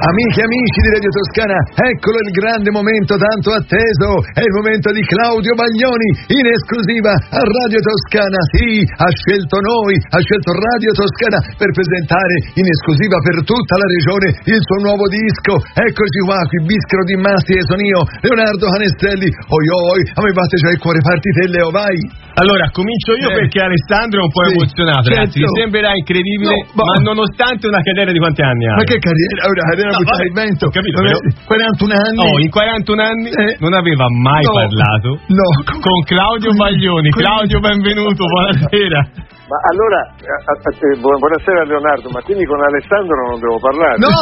Amiche e amici di Radio Toscana, eccolo il grande momento tanto atteso, è il momento di Claudio Baglioni, in esclusiva a Radio Toscana. Sì, ha scelto noi, ha scelto Radio Toscana per presentare in esclusiva per tutta la regione il suo nuovo disco. Eccoci qua, qui Bischero di Masti e sono io, Leonardo Canestrelli. Oi oi, a me batte già il cuore, parti te Leo, vai. Allora, comincio io perché Alessandro è un po' emozionato, ragazzi, mi sembrerà incredibile, ma nonostante una carriera di quanti anni ha? Ma che carriera? Una carriera buttata in vento. Capito, 41 anni. In 41 anni non aveva mai parlato con Claudio Baglioni. Claudio, benvenuto, buonasera. Ma allora, buonasera Leonardo, ma quindi con Alessandro non devo parlare? No.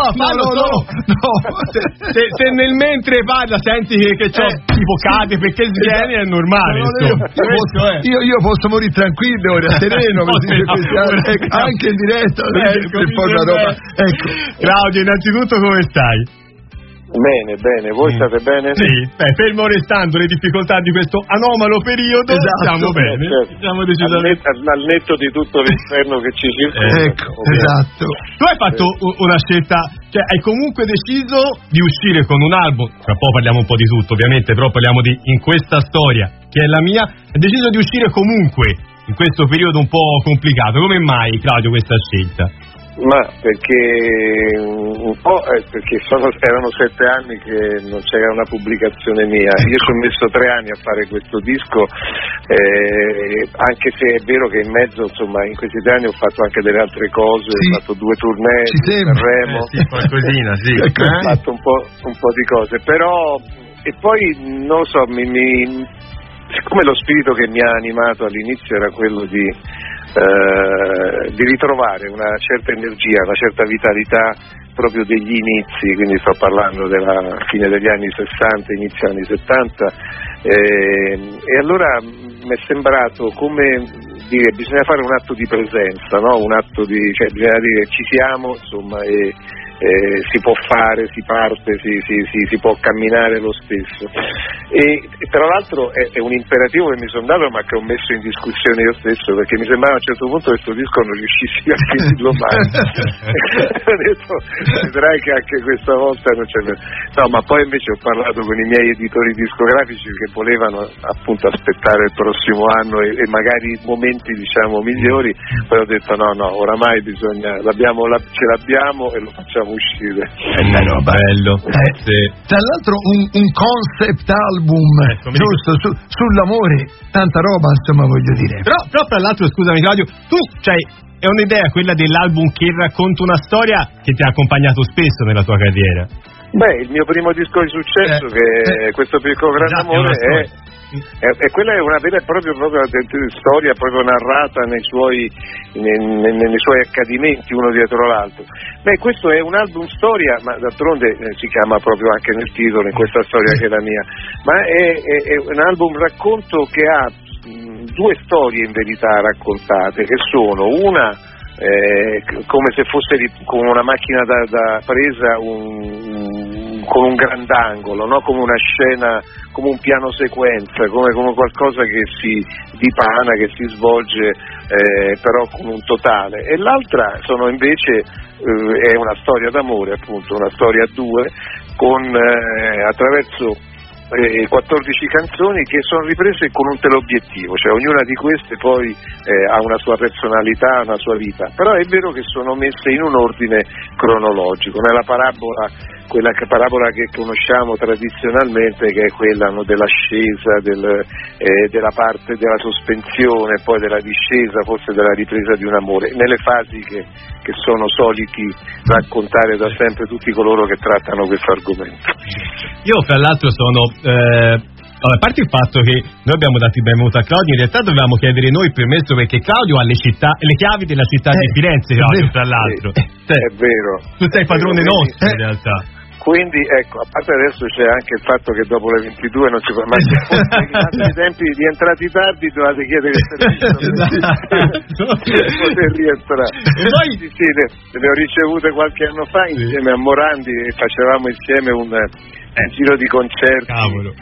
Se nel mentre parla senti che c'ho tipo cade perché sviene, è normale. Io posso morire tranquillo, ora sereno, anche in diretta. Ecco. Claudio, innanzitutto come stai? Bene, voi state bene? Sì, fermo restando le difficoltà di questo anomalo periodo, stiamo bene. Certo. Siamo decisamente al netto di tutto l'inferno che ci circonda. Ecco, esatto. Tu hai fatto una scelta, cioè hai comunque deciso di uscire con un album, tra poco parliamo un po' di tutto ovviamente, però parliamo di In questa storia, che è la mia, hai deciso di uscire comunque in questo periodo un po' complicato. Come mai, Claudio, questa scelta? Ma perché perché erano 7 anni che non c'era una pubblicazione mia. Io ci ho messo 3 anni a fare questo disco, anche se è vero che in mezzo, insomma, in questi 3 anni ho fatto anche delle altre cose, ho fatto 2 tournée a Sanremo, qualcosina, ho fatto un po' di cose, però e poi non lo so, siccome lo spirito che mi ha animato all'inizio era quello di ritrovare una certa energia, una certa vitalità proprio degli inizi, quindi sto parlando della fine degli anni 60, inizio anni 70, e allora mi è sembrato come dire, bisogna fare un atto di presenza, no? Un atto cioè bisogna dire ci siamo, insomma, e si può fare, si parte, si può camminare lo stesso. E tra l'altro è un imperativo che mi sono dato, ma che ho messo in discussione io stesso, perché mi sembrava a un certo punto che questo disco non riuscissi a finirlo mai. Ho detto, vedrai che anche questa volta non c'è. No, ma poi invece ho parlato con i miei editori discografici che volevano appunto aspettare il prossimo anno e magari momenti, diciamo, migliori. Poi ho detto no, oramai bisogna, ce l'abbiamo e lo facciamo uscire. Bello. Sì. Tra l'altro un concept album, giusto, sull'amore, tanta roba, insomma, voglio dire. Però tra l'altro, scusami Claudio, tu è un'idea quella dell'album che racconta una storia che ti ha accompagnato spesso nella tua carriera? Beh, il mio primo disco di successo, che è questo piccolo grande amore, è quella è una vera e propria storia proprio narrata nei suoi accadimenti uno dietro l'altro. Beh, questo è un album storia, ma d'altronde si chiama proprio anche nel titolo, in questa storia che è la mia, ma è un album racconto che ha 2 storie in verità raccontate, che sono una come se fosse con una macchina da presa con un grandangolo, no? Come una scena, come un piano sequenza, come qualcosa che si dipana, che si svolge però con un totale. E l'altra è una storia d'amore, appunto, una storia a 2 attraverso 14 canzoni che sono riprese con un teleobiettivo, cioè ognuna di queste poi ha una sua personalità, una sua vita, però è vero che sono messe in un ordine cronologico. Nella parabola, quella parabola che conosciamo tradizionalmente, che è quella dell'ascesa, della parte della sospensione, poi della discesa, forse della ripresa di un amore, nelle fasi che sono soliti raccontare da sempre tutti coloro che trattano questo argomento. Io fra l'altro sono a parte il fatto che noi abbiamo dato il benvenuto a Claudio, in realtà dovevamo chiedere noi il permesso perché Claudio ha le chiavi della città di Firenze, Claudio, tra l'altro. È vero. Tu sei padrone nostro in realtà. Quindi ecco, a parte adesso c'è anche il fatto che dopo le 22 non si può mai i tempi di entrati tardi dovete chiedere il permesso per poter rientrare. E poi sì, le ho ricevute qualche anno fa insieme a Morandi e facevamo insieme un giro di concerti. Cavolo.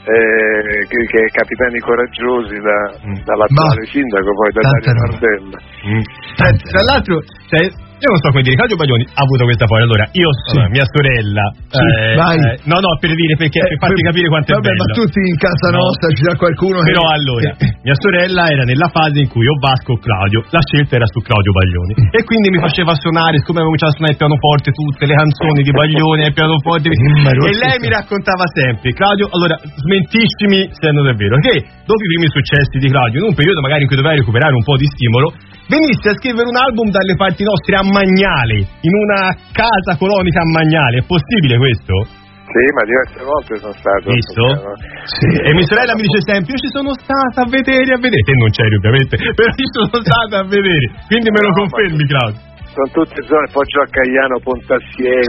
Che è Capitani Coraggiosi dall'attuale sindaco, poi da Dario Nardella. Tra l'altro Io non so come dire, Claudio Baglioni ha avuto questa poi. Allora, io sono mia sorella. No, per dire, perché per farti capire quanto è bello. Ma tutti in casa nostra ci sarà qualcuno. Però allora, mia sorella era nella fase in cui o Vasco o Claudio, la scelta era su Claudio Baglioni. E quindi mi faceva suonare, siccome avevo cominciato a suonare il pianoforte, tutte le canzoni di Baglioni al pianoforte. E lei mi raccontava sempre, Claudio, allora smentiscimi se non è vero, che dopo i primi successi di Claudio, in un periodo magari in cui doveva recuperare un po' di stimolo, venisse a scrivere un album dalle parti nostre a Magnale, in una casa colonica a Magnale. È possibile questo? Sì, ma diverse volte sono stato. Visto? Sì. E mia sorella mi dice sempre, io ci sono stata a vedere. Te non c'eri ovviamente, però ci sono stata a vedere. Quindi me lo confermi, Claudio? Sono tutte zone, Poggio a Cagliano, Pontassieve,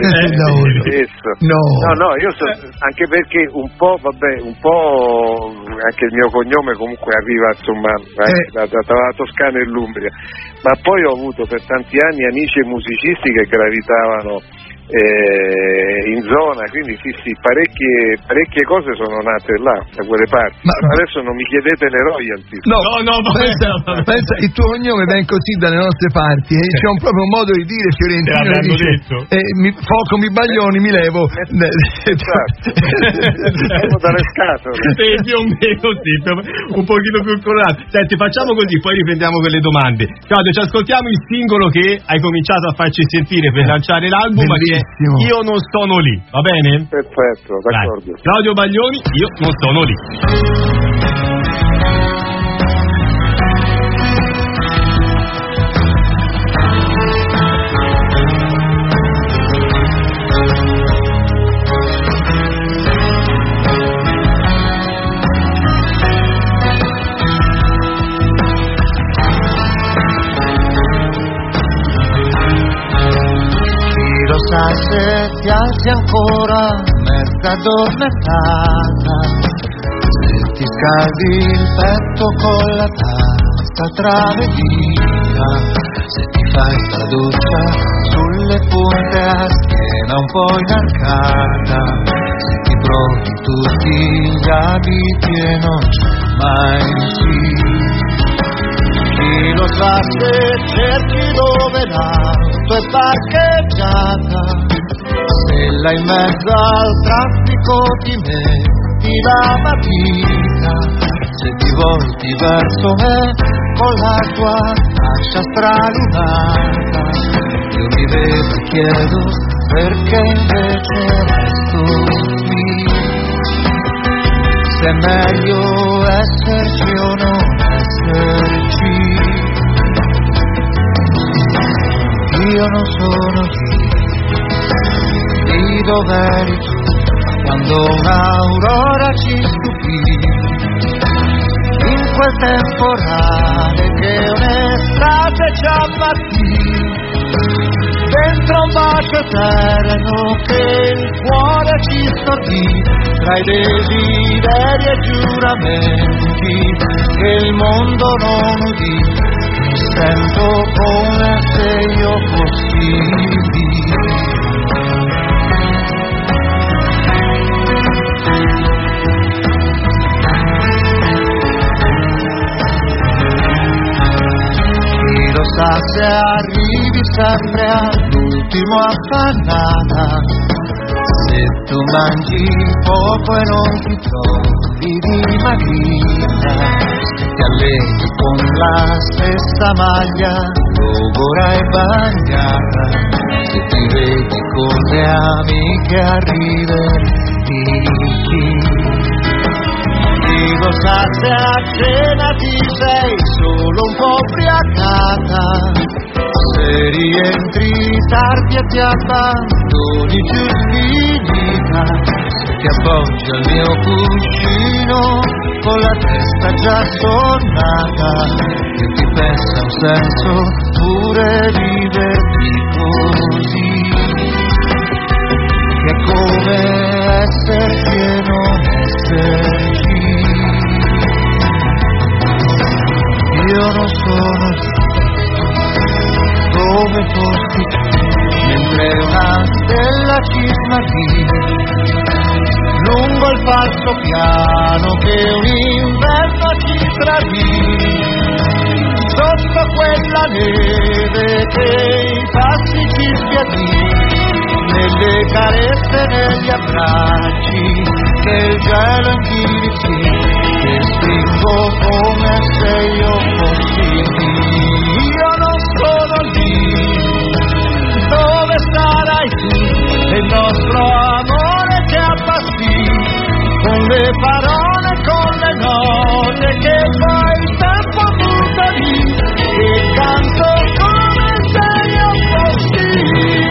No, io anche perché un po' anche il mio cognome comunque arriva insomma da Toscana e l'Umbria, ma poi ho avuto per tanti anni amici e musicisti che gravitavano in zona, quindi sì, parecchie cose sono nate là, da quelle parti. Ma adesso non mi chiedete le royalty. No, pensa, il tuo cognome viene così dalle nostre parti, c'è proprio un modo di dire fiorentino che dice mi Baglioni, mi levo. Siamo dalle scatole. Più o meno sì, un pochino più colorato. Senti, facciamo così, poi riprendiamo quelle domande. Claudio, ci ascoltiamo il singolo che hai cominciato a farci sentire per lanciare l'album. Io non sono lì, va bene? Perfetto, d'accordo. Dai. Claudio Baglioni, io non sono lì. Se ti alzi ancora mezza addormentata, se ti scaldi il petto con la testa tra le dita, se ti fai la doccia sulle punte a schiena un po' inarcata, se ti provi tutti gli abiti e non c'è mai un sì. Chi lo sa se cerchi dove l'auto è parcheggiata, se là in mezzo al traffico ti metti la matita, se ti volti verso me con la tua faccia stralunata, io mi vedo e chiedo perché invece resto qui, se è meglio esserci o non esserci. Io non sono lì dov'eri tu, quando un'aurora ci stupì, in quel temporale che un'estate ci abbattì, dentro un bacio eterno che il cuore ci stordì, tra i desideri e giuramenti che il mondo non udì. Sento come se io fossi lì. Chi lo sa se arrivi sempre all'ultimo affannata, se tu mangi poco e non ti trovi dimagrita, ti alleni con la stessa maglia, logora e bagnata, se ti vedi con le amiche a ridere chi lo sa se a cena ti sei solo un po' ubriacata, se rientri tardi e ti abbandoni giù sfinita, se ti appoggi al mio cuscino con la testa già sonnata, che ti pensa un senso pure viverti così, che è come esserci e non esserci. Io non sono dove fossi tu, mentre una stella ci smarrì lungo il falso piano che un inverno ci tradì. sotto quella neve che i passi ci spiattini, nelle carezze, negli abbracci, che il cielo inghirci, che spingo come se io fossi lì. Io non sono lì, dove sarai tu? E il nostro amore che abbassi, con le parole, con le note, che poi il tempo butta lì, e canto come se io fossi.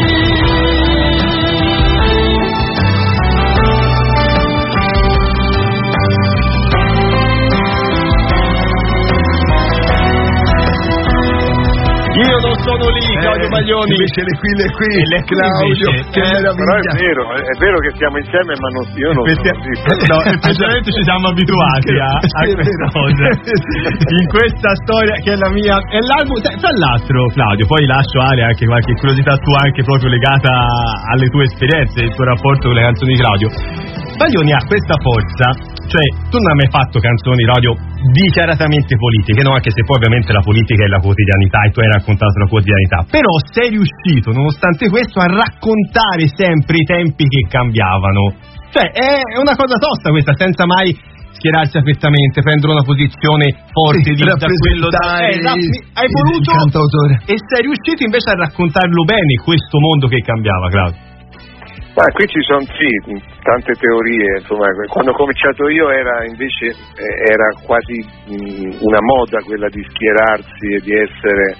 Io non sono lì, Claudio Baglioni. Invece le qui, Claudio, che meraviglia. Però è vero che stiamo insieme, ma io non sono lì. No, effettivamente ci siamo abituati a questa cosa. In questa storia che è la mia, è l'album. Tra l'altro, Claudio, poi lascio Ale anche qualche curiosità tua, anche proprio legata alle tue esperienze, il tuo rapporto con le canzoni di Claudio. Baglioni ha questa forza, cioè tu non hai mai fatto canzoni radio dichiaratamente politiche, no? Anche se poi ovviamente la politica è la quotidianità e tu hai raccontato la quotidianità, però sei riuscito nonostante questo a raccontare sempre i tempi che cambiavano. Cioè è una cosa tosta questa, senza mai schierarsi apertamente, prendere una posizione forte, da quello hai voluto e sei riuscito invece a raccontarlo bene questo mondo che cambiava, Claudio. Ma qui ci sono tante teorie, insomma, quando ho cominciato io era quasi una moda quella di schierarsi e di essere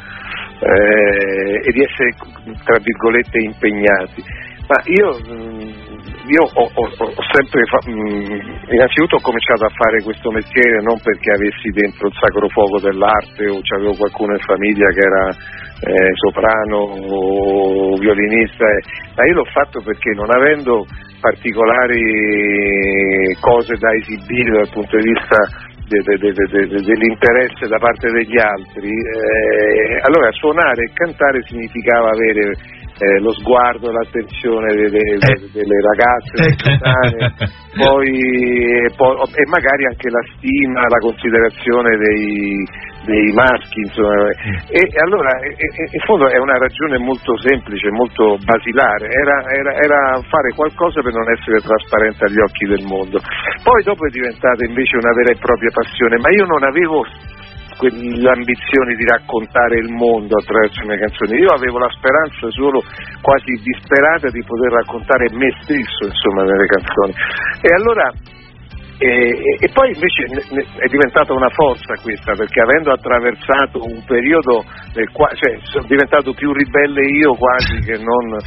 tra virgolette impegnati. Ma io ho sempre innanzitutto ho cominciato a fare questo mestiere non perché avessi dentro il sacro fuoco dell'arte o c'avevo qualcuno in famiglia che era soprano o violinista, ma io l'ho fatto perché non avendo particolari cose da esibire dal punto di vista dell'interesse da parte degli altri, allora suonare e cantare significava avere lo sguardo, l'attenzione delle ragazze, e magari anche la stima, la considerazione dei maschi, insomma. E allora in fondo è una ragione molto semplice, molto basilare, era fare qualcosa per non essere trasparente agli occhi del mondo. Poi dopo è diventata invece una vera e propria passione, ma io non avevo l'ambizione di raccontare il mondo attraverso le mie canzoni, io avevo la speranza solo quasi disperata di poter raccontare me stesso, insomma, nelle canzoni. E allora e poi invece è diventata una forza questa, perché avendo attraversato un periodo nel quale sono diventato più ribelle io quasi che non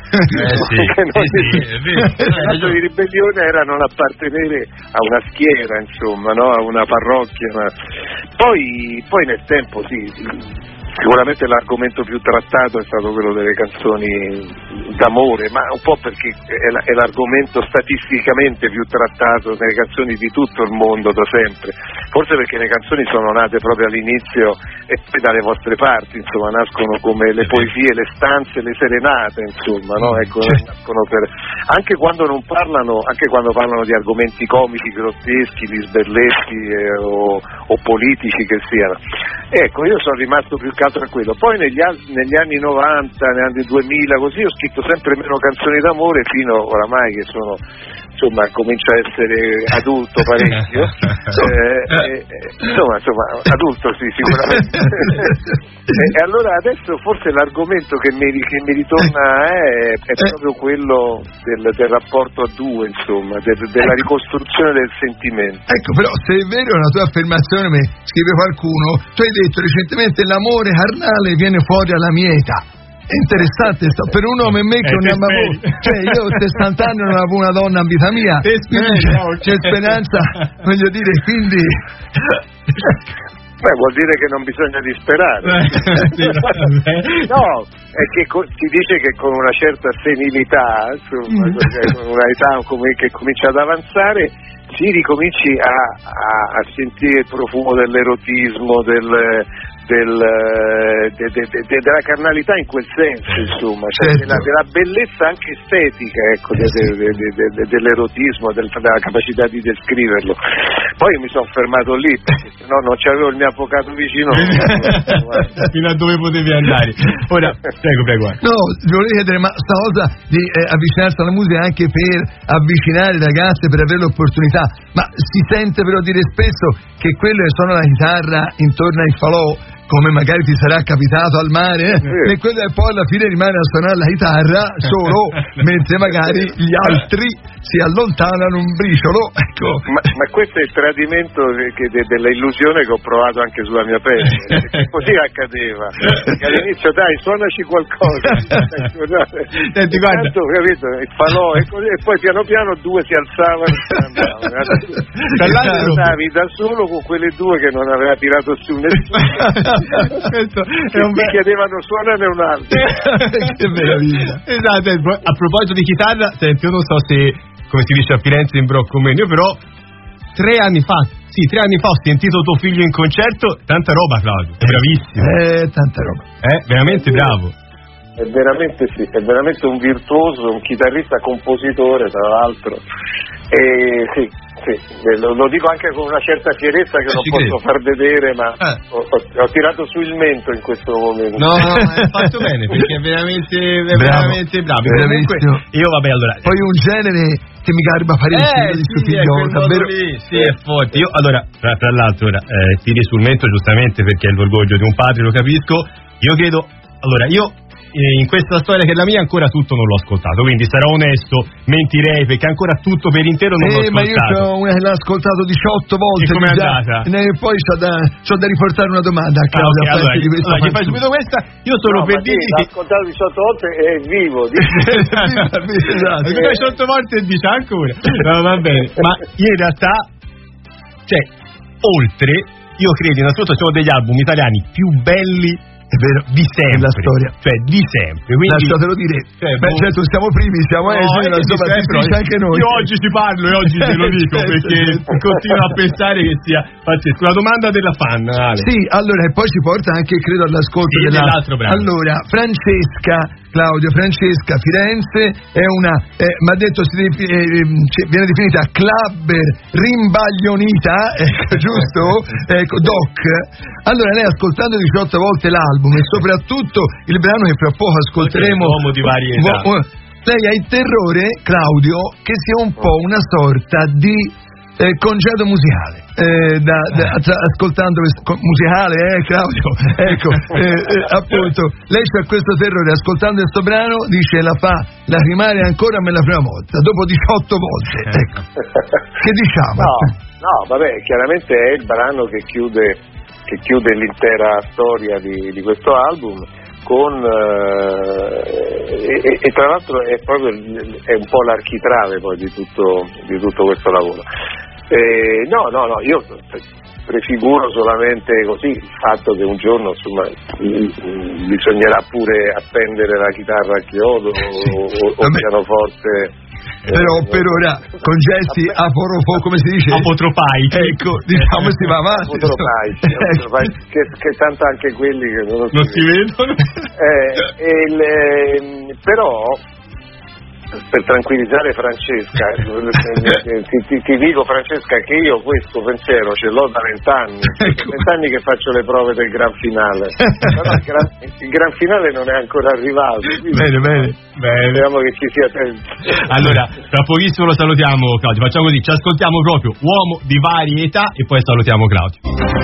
il caso di ribellione era non appartenere a una schiera, insomma, no? A una parrocchia, poi nel tempo sicuramente l'argomento più trattato è stato quello delle canzoni d'amore, ma un po' perché è l'argomento statisticamente più trattato nelle canzoni di tutto il mondo da sempre, forse perché le canzoni sono nate proprio all'inizio e poi dalle vostre parti, insomma, nascono come le poesie, le stanze, le serenate, insomma, no? Ecco, nascono anche quando non parlano, anche quando parlano di argomenti comici, grotteschi, di sberleschi o politici che siano. Ecco, io sono rimasto più che altro a quello. Poi negli anni 90, negli anni 2000, così ho scritto sempre meno canzoni d'amore fino oramai che sono, insomma, comincio a essere adulto parecchio. Insomma, adulto sì, sicuramente. E allora adesso forse l'argomento che mi ritorna è proprio quello del rapporto a due, insomma, della ricostruzione del sentimento. Ecco, però se è vero una tua affermazione, mi scrive qualcuno, tu hai detto recentemente l'amore carnale viene fuori alla mia età. È interessante, per un uomo e me che non ama voi, cioè io ho 60 anni non avevo una donna in vita mia, c'è speranza, voglio dire, quindi vuol dire che non bisogna disperare. No, è che si dice che con una certa senilità, insomma, con una età che comincia ad avanzare, sì, ricominci a sentire il profumo dell'erotismo, della carnalità in quel senso, insomma, cioè della bellezza anche estetica, ecco, dell'erotismo, della capacità di descriverlo. Poi mi sono fermato lì, perché se no non c'avevo il mio avvocato vicino. Fino a dove potevi andare. Ora, prego. No, volevo chiedere, ma sta cosa di avvicinarsi alla musica anche per avvicinare le ragazze, per avere l'opportunità, ma si sente però dire spesso che quello che suona la chitarra intorno ai falò, come magari ti sarà capitato al mare, e quello che poi alla fine rimane a suonare la chitarra solo, mentre magari gli altri si allontanano un briciolo, ecco. Ma questo è il tradimento della illusione che ho provato anche sulla mia pelle. Così accadeva, perché all'inizio dai, suonaci qualcosa. Senti, guarda, tanto, capito, il falò e poi piano piano due si alzavano e andavano. Stavi da solo con quelle due che non aveva tirato su nessuno. Questo è mi chiedevano suonane un altro. Che meraviglia. Esatto. A proposito di chitarra, senti, io non so se, come si dice a Firenze, in brocco meno, io però 3 anni fa ho sentito tuo figlio in concerto, tanta roba, Claudio, bravissimo. Tanta roba. Veramente bravo. È veramente sì, è veramente un virtuoso, un chitarrista compositore, tra l'altro. Sì, lo dico anche con una certa fierezza che non posso far vedere, ma ho tirato su il mento in questo momento. No, hai fatto bene, perché è veramente bravo. Comunque, io vabbè, allora. Poi un genere che mi garba parecchio di suo figlio, davvero. Sì, è forte. Io allora, tra l'altro, tiri sul mento giustamente perché è l'orgoglio di un padre, lo capisco. Io credo, allora, in questa storia che è la mia ancora tutto non l'ho ascoltato, quindi sarò onesto, mentirei perché ancora tutto per intero non l'ho ascoltato. Ma io c'ho una che l'ho ascoltato 18 volte. E com'è andata? Poi c'ho da riportare una domanda a Claudio. Allora, gli fai subito questa. Io solo per dirti l'ho ascoltato 18 volte e è vivo. Esatto. 18 volte e dice ancora. No, va bene. Ma in realtà, cioè, oltre, io credo in assoluto siamo degli album italiani più belli, è vero, di sempre, la storia, cioè di sempre. Quindi, lasciatelo dire, certo siamo primi, siamo esili, anche noi. Io oggi ci parlo e oggi te lo dico perché continuo a pensare che sia pazzesco. La domanda della fan, Ale. Sì, allora, e poi ci porta anche, credo, all'ascolto dell'altro brano. Allora, Francesca Firenze è una, mi ha detto viene definita clubber rimbaglionita, ecco, giusto? Ecco, doc. Allora, lei ascoltando 18 volte l'album e soprattutto il brano che fra poco ascolteremo, uomo di varietà, lei ha il terrore, Claudio, che sia un po' una sorta di congedo musicale, ascoltando musicale, Claudio, ecco, appunto, lei c'ha questo terrore, ascoltando questo brano dice la fa lacrimare ancora come la prima volta, dopo 18 volte, ecco. Che diciamo? No, vabbè, chiaramente è il brano che chiude l'intera storia di questo album. E tra l'altro è un po' l'architrave poi di tutto questo lavoro. No, io prefiguro solamente così il fatto che un giorno, insomma, bisognerà pure appendere la chitarra al chiodo o il pianoforte. Però per ora con gesti come si dice? Apotropai. Ecco, diciamo si va avanti. Apotropai, che tanto anche quelli che non si vedono. Però per tranquillizzare Francesca ti dico, Francesca, che io questo pensiero ce l'ho da 20 anni. 20 anni che faccio le prove del gran finale. Però il gran finale non è ancora arrivato. Bene. Speriamo che ci sia tempo. Allora, tra pochissimo lo salutiamo, Claudio. Facciamo così, ci ascoltiamo proprio Uomo di varietà e poi salutiamo Claudio.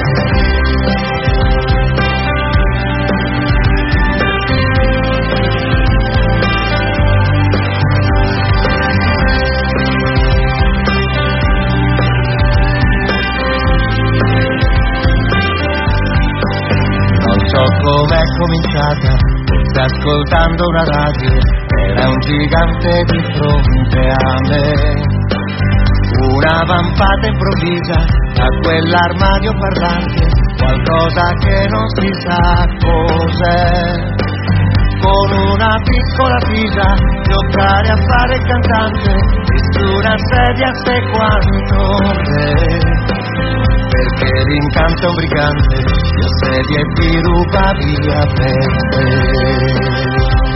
Com'è cominciata, forse ascoltando una radio, era un gigante di fronte a me, una vampata improvvisa a quell'armadio parlante, qualcosa che non si sa cos'è, con una piccola fisa giocare a fare il cantante, e su una sedia sai quanto è, perché l'incanto è un brigante, io sedia e ti ruba via per te.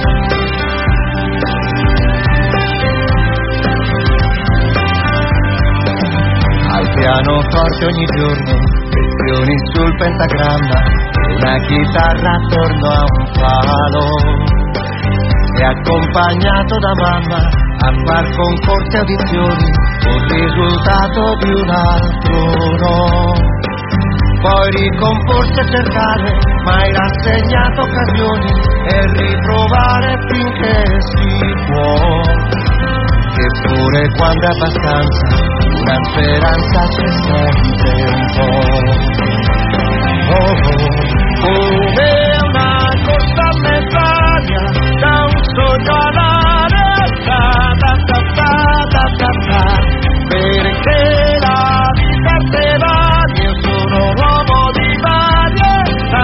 Al pianoforte ogni giorno, lezioni sul pentagramma, una chitarra attorno a un palo, e accompagnato da mamma a far concorsi e audizioni, un risultato di un altro no. Poi ricomporsi a cercare, mai rassegnato occasioni, e riprovare finché si può. Eppure quando è abbastanza, una speranza c'è sempre un po'. Come una corsa a mezz'aria, da un sogno alla realtà, perché la vita te va, io sono uomo di varietà,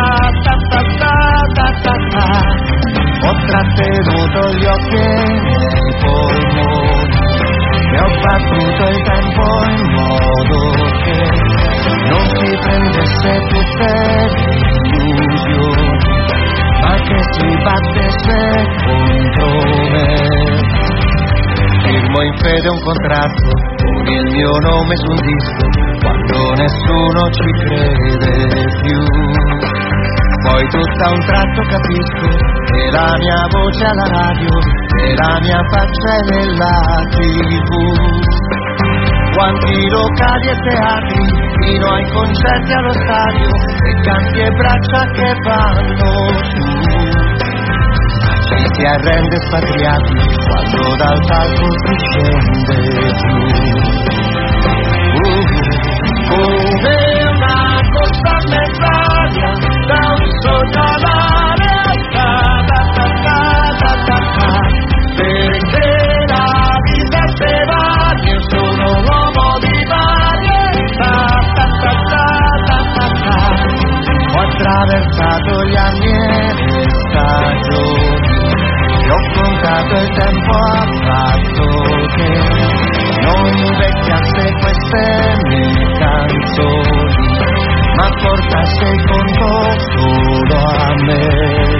ho trattenuto gli occhi e i polmoni, e ho battuto il tempo in modo che non si prendesse tutte le illusioni, ma che si battesse contro me. Firmo in fede un contratto con il mio nome su un disco, quando nessuno ci crede più. Poi tutto a un tratto capisco che la mia voce alla radio e la mia faccia è nella TV. Quanti locali e teatri, fino ai concerti allo stadio, e canti e braccia che vanno su. Ci si arrende spatriati quando dal palco si scende giù. Come una corsa a mezz'aria, da un sogno alla realtà, perché la vita se va, io sono uomo di varietà, ho attraversato gli anni e le stagioni, e ho contato il tempo a fatto che non invecchiasse queste mie canzoni, ma portasse il conto solo a me.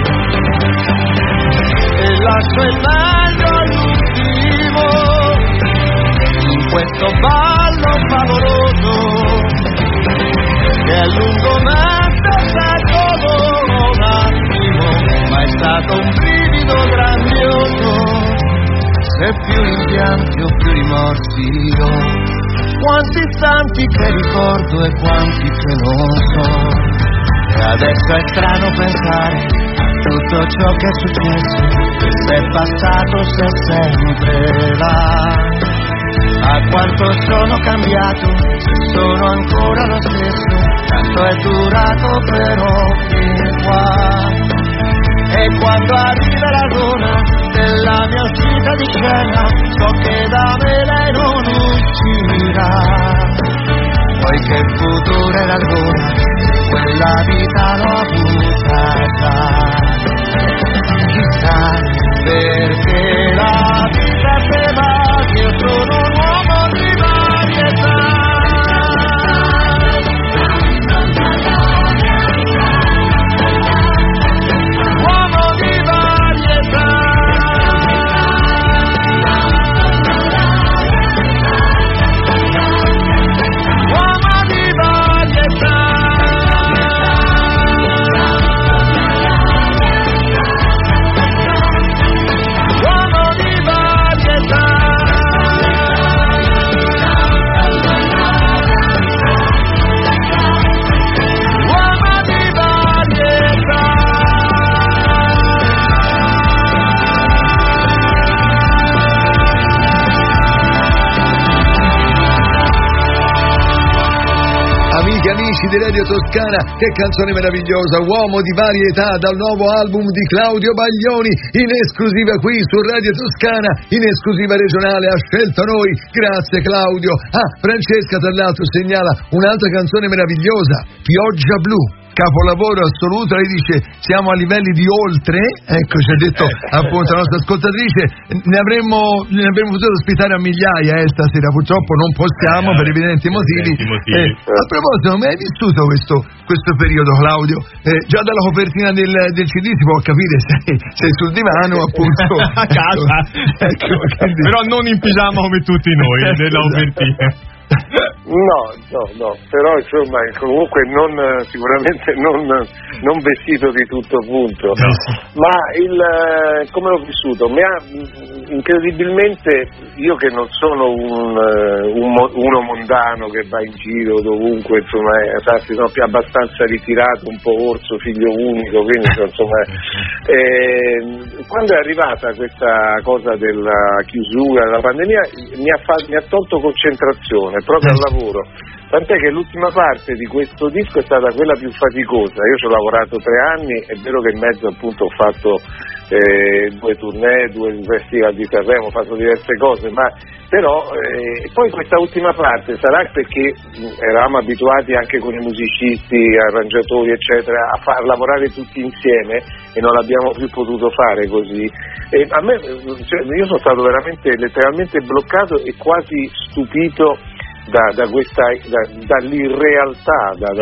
E lascio il meglio all'ultimo, in questo ballo favoloso, che è lungo mezzo secolo un attimo, ma è stato un brivido grandioso. Se più rimpianti o più rimorsi ho, quanti istanti che ricordo e quanti che non so. E adesso è strano pensare a tutto ciò che è successo, che se è passato sei sempre là. A quanto sono cambiato, se sono ancora lo stesso, tanto è durato però fin qua. E quando arriverà l'ora della mia uscita di scena, so che da me lei non uscirà. Poiché il futuro era l'ora, quella vita l'ho avuta già. Chissà perché la vita se va, io sono un uomo di varietà. Amici di Radio Toscana, che canzone meravigliosa, uomo di varietà, dal nuovo album di Claudio Baglioni, in esclusiva qui su Radio Toscana, in esclusiva regionale, ha scelto noi, grazie Claudio. Francesca tra l'altro segnala un'altra canzone meravigliosa, Pioggia Blu. capolavoro assoluto. Lei dice siamo a livelli di oltre, ecco, ci ha detto appunto la nostra ascoltatrice. Ne avremmo potuto ospitare a migliaia stasera, purtroppo non possiamo per evidenti motivi. A proposito, ma hai vissuto questo periodo, Claudio? Già dalla copertina del CD si può capire sei sul divano appunto a casa, ecco, quindi... però non in pigiama come tutti noi nella copertina. No, però insomma comunque sicuramente non vestito di tutto punto, ma come l'ho vissuto? Incredibilmente, io che non sono uno mondano che va in giro dovunque, insomma, sono più abbastanza ritirato, un po' orso, figlio unico, quindi insomma quando è arrivata questa cosa della chiusura, della pandemia, mi ha tolto concentrazione proprio al lavoro, tant'è che l'ultima parte di questo disco è stata quella più faticosa. Io ci ho lavorato 3 anni, è vero che in mezzo appunto ho fatto 2 tournée, 2 festival di Sanremo, ho fatto diverse cose, ma però poi questa ultima parte sarà perché eravamo abituati anche con i musicisti, arrangiatori eccetera a far lavorare tutti insieme e non l'abbiamo più potuto fare così, e a me io sono stato veramente letteralmente bloccato e quasi stupito dall'irrealtà,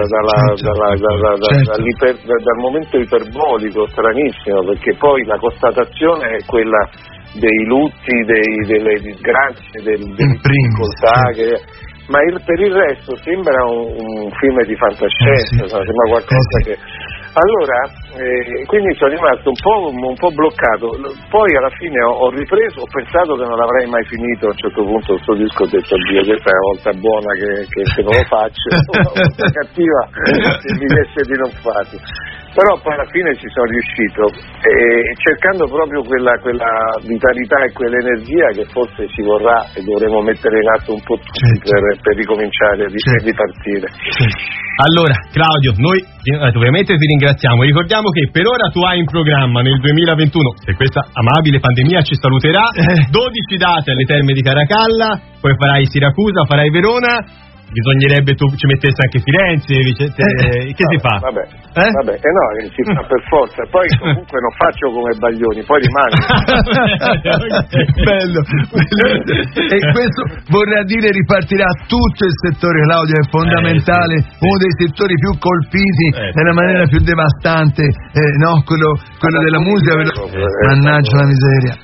dal momento iperbolico stranissimo, perché poi la constatazione è quella dei lutti, delle disgrazie, delle difficoltà, ma per il resto sembra un film di fantascienza, sembra qualcosa che... Allora, quindi sono rimasto un po' bloccato, poi alla fine ho ripreso, ho pensato che non l'avrei mai finito, a un certo punto questo disco ho detto oddio, questa è una volta buona che non lo faccio, una volta cattiva che mi riesce di non farlo. Però poi alla fine ci sono riuscito, cercando proprio quella vitalità e quell'energia che forse ci vorrà e dovremo mettere in atto un po' tutti per ricominciare a ripartire. Allora Claudio, noi ovviamente ti ringraziamo, ricordiamo che per ora tu hai in programma nel 2021, se questa amabile pandemia ci saluterà, 12 date alle Terme di Caracalla, poi farai Siracusa, farai Verona. Bisognerebbe tu ci mettessi anche Firenze, che si fa? Vabbè, si fa per forza. Poi comunque non faccio come Baglioni, poi rimango. Bello. E questo vorrà dire ripartirà tutto il settore, Claudio, è fondamentale, uno dei settori più colpiti nella maniera più devastante, quello della musica, mannaggia la miseria.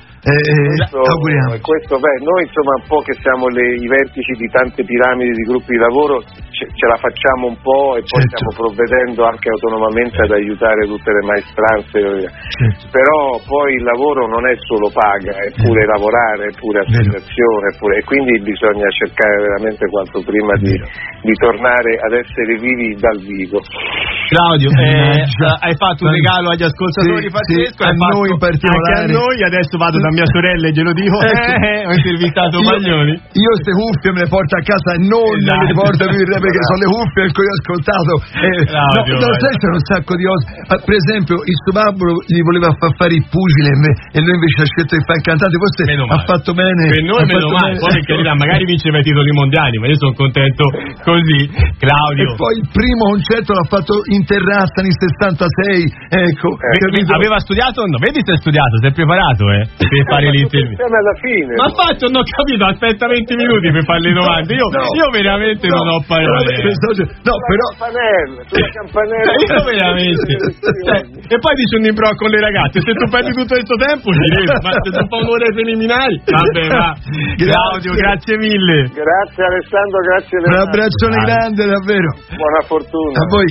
Questo noi insomma un po' che siamo i vertici di tante piramidi di gruppi di lavoro ce la facciamo un po' e poi stiamo provvedendo anche autonomamente ad aiutare tutte le maestranze, però poi il lavoro non è solo paga, è pure lavorare, è pure associazione, e quindi bisogna cercare veramente quanto prima di tornare ad essere vivi dal vivo. Claudio, hai fatto un regalo agli ascoltatori pazzesco, a noi in particolare, anche a noi. Adesso vado da mia sorella e glielo dico, ho intervistato Baglioni. Io queste cuffie me le porto a casa e non me le porto più perché sono le cuffie in cui ho ascoltato. Sai, c'è un sacco di cose. Per esempio il suo babbo gli voleva far fare il pugile e lui invece ha scelto di fare il cantante, forse ha fatto bene. Per noi meno male, poi per carità, magari vinceva i titoli mondiali, ma io sono contento così. Claudio. E poi il primo concerto l'ha fatto in terrazza nel 66, ecco. Aveva studiato? No, vedi se hai studiato, si è preparato per fare l'intervista. Alla fine. Ma faccio, non ho capito, aspetta 20 minuti per fare le domande. Io veramente non ho parole. Però sulla campanella. Io veramente. E poi dici un impro con le ragazze, se tu perdi tutto questo tempo ci vedo, ma se tu fai un'ora ai preliminari. Vabbè, va. Claudio, grazie mille. Grazie Alessandro, grazie. Un abbraccione grande, davvero. Buona fortuna. A voi.